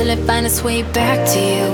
till it finds its way back to you.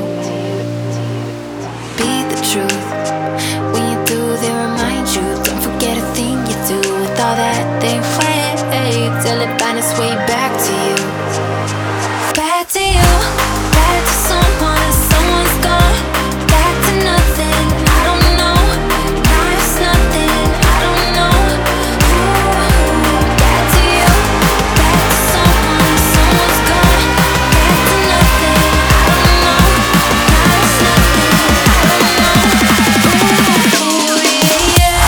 Be the truth. When you do, they remind you. Don't forget a thing you do. With all that they wait till it finds its way back to you. Back to you. Back to someone. Someone's gone. Back to nothing. I don't know. Now it's nothing. I don't know. Ooh, back to you. Back to someone. Someone's gone. Back to nothing. I don't know. Now it's nothing. I don't know. Ooh, yeah, yeah.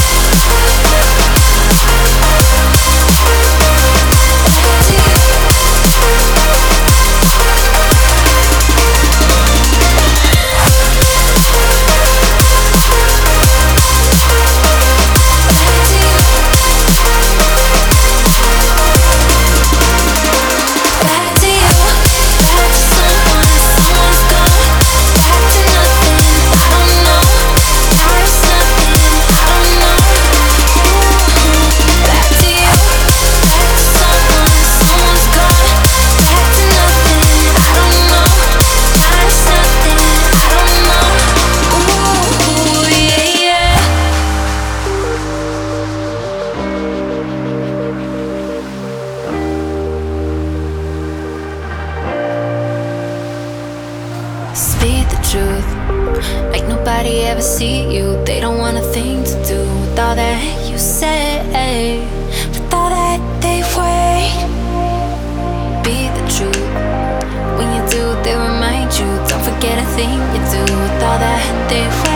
Speak the truth. Like nobody ever see you. They don't want a thing to do with all that you say. With all that they wait. Be the truth. When you do, they remind you. Don't forget a thing you do with all that they wait.